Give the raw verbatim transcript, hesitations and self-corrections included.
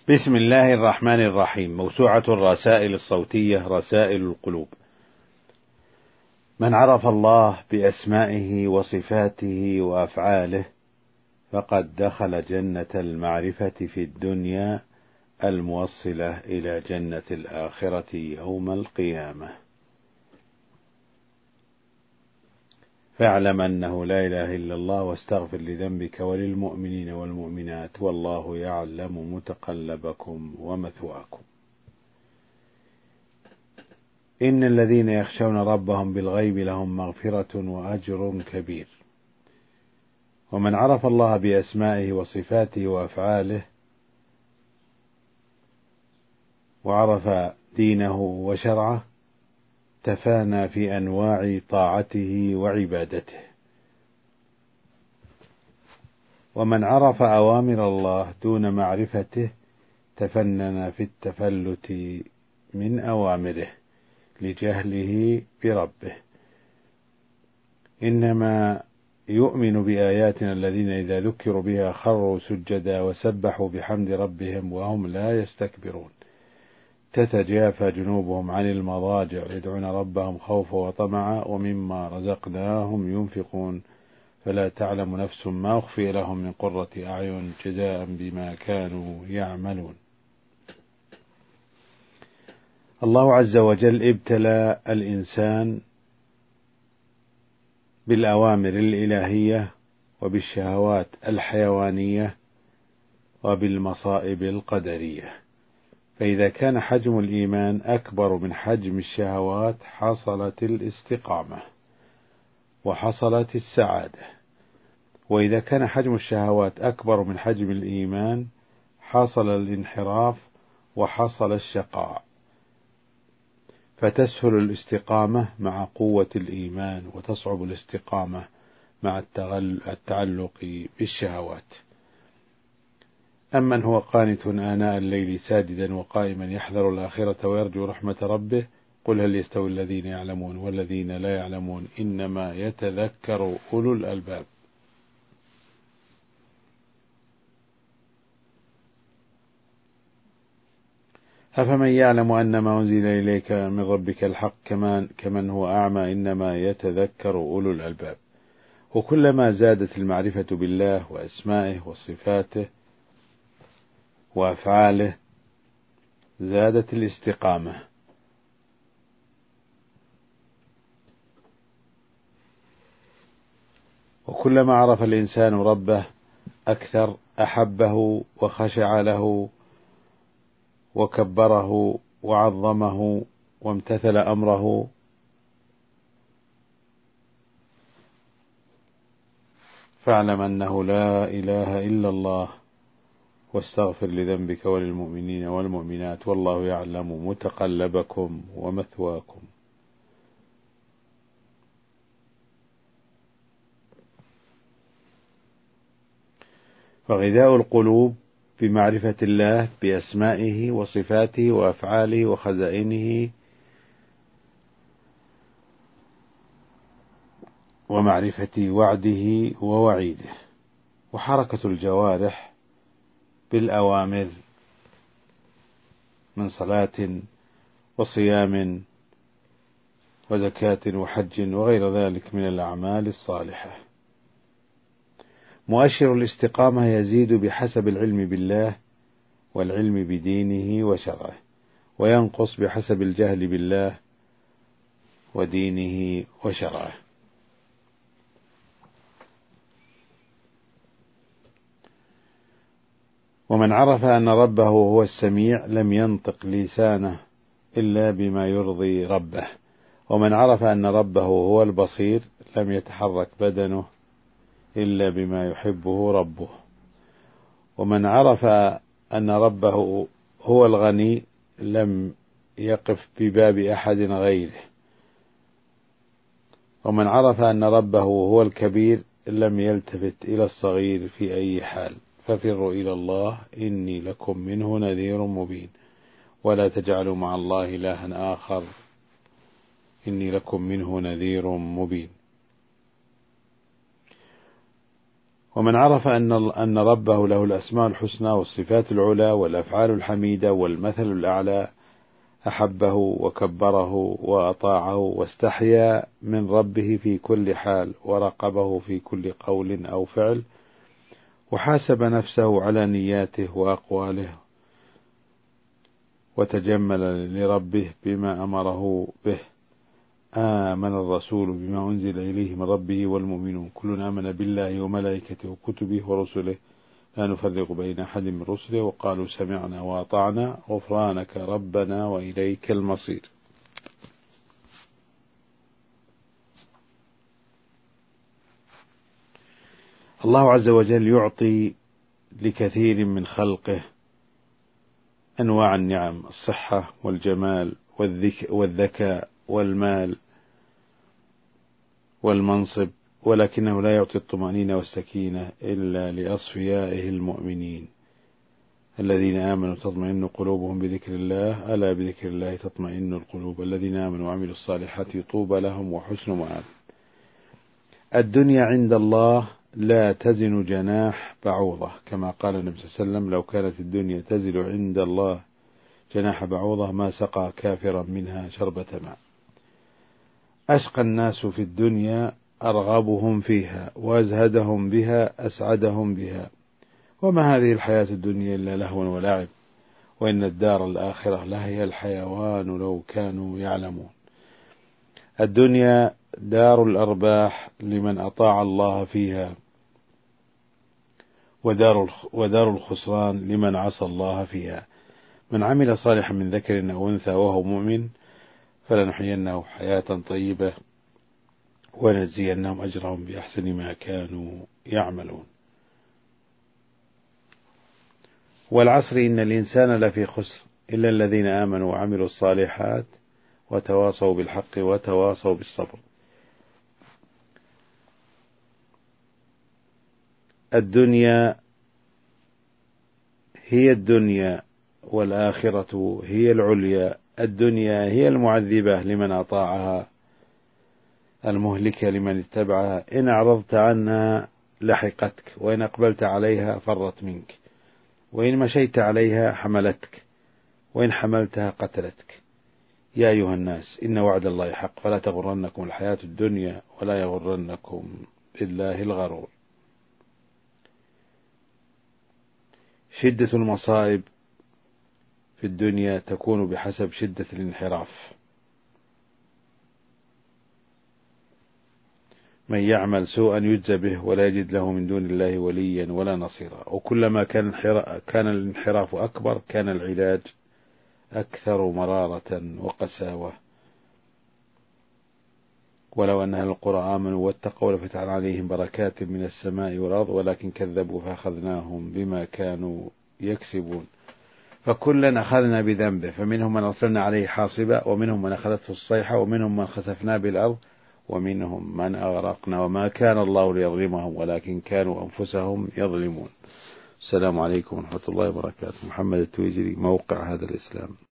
بسم الله الرحمن الرحيم. موسوعة الرسائل الصوتية رسائل القلوب. من عرف الله بأسمائه وصفاته وأفعاله فقد دخل جنة المعرفة في الدنيا الموصلة إلى جنة الآخرة يوم القيامة. فاعلم أنه لا إله إلا الله واستغفر لذنبك وللمؤمنين والمؤمنات والله يعلم متقلبكم ومثواكم. إن الذين يخشون ربهم بالغيب لهم مغفرة وأجر كبير. ومن عرف الله بأسمائه وصفاته وأفعاله وعرف دينه وشرعه تفانى في أنواع طاعته وعبادته. ومن عرف أوامر الله دون معرفته تفنن في التفلت من أوامره لجهله بربه. إنما يؤمن بآياتنا الذين إذا ذكروا بها خروا سجدا وسبحوا بحمد ربهم وهم لا يستكبرون. تتجافى جنوبهم عن المضاجع يدعون ربهم خوفا وطمعا ومما رزقناهم ينفقون فلا تعلم نفس ما أخفي لهم من قرة أعين جزاء بما كانوا يعملون. الله عز وجل ابتلى الإنسان بالأوامر الإلهية وبالشهوات الحيوانية وبالمصائب القدرية، فإذا كان حجم الإيمان أكبر من حجم الشهوات حصلت الاستقامة وحصلت السعادة، وإذا كان حجم الشهوات أكبر من حجم الإيمان حصل الانحراف وحصل الشقاء. فتسهل الاستقامة مع قوة الإيمان وتصعب الاستقامة مع التعلق بالشهوات. أمن هو قانت آناء الليل ساجدا وقائما يحذر الآخرة ويرجو رحمة ربه قل هل يستوي الذين يعلمون والذين لا يعلمون إنما يتذكر أولو الألباب. أفمن يعلم أن ما أنزل إليك من ربك الحق كمان كمن هو أعمى إنما يتذكر أولو الألباب. وكلما زادت المعرفة بالله وأسمائه وصفاته وأفعاله زادت الاستقامة. وكلما عرف الإنسان ربه أكثر أحبه وخشع له وكبره وعظمه وامتثل أمره. فاعلم أنه لا إله إلا الله واستغفر لذنبك وللمؤمنين والمؤمنات والله يعلم متقلبكم ومثواكم. فغذاء القلوب بمعرفة الله بأسمائه وصفاته وأفعاله وخزائنه ومعرفة وعده ووعيده. وحركة الجوارح بالأوامر من صلاة وصيام وزكاة وحج وغير ذلك من الأعمال الصالحة. مؤشر الاستقامة يزيد بحسب العلم بالله والعلم بدينه وشرعه، وينقص بحسب الجهل بالله ودينه وشرعه. ومن عرف أن ربه هو السميع لم ينطق لسانه إلا بما يرضي ربه، ومن عرف أن ربه هو البصير لم يتحرك بدنه إلا بما يحبه ربه، ومن عرف أن ربه هو الغني لم يقف بباب أحد غيره، ومن عرف أن ربه هو الكبير لم يلتفت إلى الصغير في أي حال. ففروا إلى الله إني لكم منه نذير مبين ولا تجعلوا مع الله إلها آخر إني لكم منه نذير مبين. ومن عرف أن أن ربه له الأسماء الحسنى والصفات العلى والأفعال الحميدة والمثل الأعلى أحبه وكبره وأطاعه واستحيا من ربه في كل حال وراقبه في كل قول أو فعل وحاسب نفسه على نياته وأقواله وتجمل لربه بما أمره به. آمن الرسول بما أنزل إليه من ربه والمؤمنون كل آمن بالله وملائكته وكتبه ورسله لا نفرق بين أحد من رسله وقالوا سمعنا وأطعنا غفرانك ربنا وإليك المصير. الله عز وجل يعطي لكثير من خلقه أنواع النعم: الصحة والجمال والذكاء والمال والمنصب، ولكنه لا يعطي الطمأنينة والسكينة إلا لأصفيائه المؤمنين الذين آمنوا تطمئن قلوبهم بذكر الله ألا بذكر الله تطمئن القلوب الذين آمنوا وعملوا الصالحات طوبى لهم وحسن مآب. الدنيا عند الله لا تزن جناح بعوضة، كما قال النبي صلى الله عليه وسلم: لو كانت الدنيا تزن عند الله جناح بعوضة ما سقى كافرا منها شربة ماء. أشقى الناس في الدنيا أرغبهم فيها وأزهدهم بها أسعدهم بها، وما هذه الحياة الدنيا إلا لهو ولعب وإن الدار الآخرة لهي الحيوان لو كانوا يعلمون. الدنيا دار الأرباح لمن أطاع الله فيها، ودار ودار الخسران لمن عصى الله فيها. من عمل صالحا من ذكر أو أنثى وهو مؤمن فلنحيينه حياة طيبة ونجزينهم أجرهم بأحسن ما كانوا يعملون. والعصر إن الإنسان لفي خسر إلا الذين آمنوا وعملوا الصالحات وتواصوا بالحق وتواصوا بالصبر. الدنيا هي الدنيا والآخرة هي العليا. الدنيا هي المعذبة لمن أطاعها، المهلكة لمن اتبعها. إن أعرضت عنها لحقتك، وإن أقبلت عليها فرت منك، وإن مشيت عليها حملتك، وإن حملتها قتلتك. يا أيها الناس إن وعد الله حق فلا تغرنكم الحياة الدنيا ولا يغرنكم بالله الغرور. شدة المصائب في الدنيا تكون بحسب شدة الانحراف. من يعمل سوءا يجزى به ولا يجد له من دون الله وليا ولا نصيرا. وكلما كان كان الانحراف أكبر كان العلاج أكثر مرارة وقساوة. ولو أن أهل القرى آمنوا واتقوا لفتحنا عليهم بركات من السماء والأرض ولكن كذبوا فأخذناهم بما كانوا يكسبون. فكلا أخذنا بذنبه، فمنهم من أرسلنا عليه حاصبا ومنهم من أخذته الصيحة ومنهم من خسفنا بالأرض ومنهم من أغرقنا وما كان الله ليظلمهم ولكن كانوا أنفسهم يظلمون. السلام عليكم ورحمة الله وبركاته. محمد التويجري، موقع هذا الإسلام.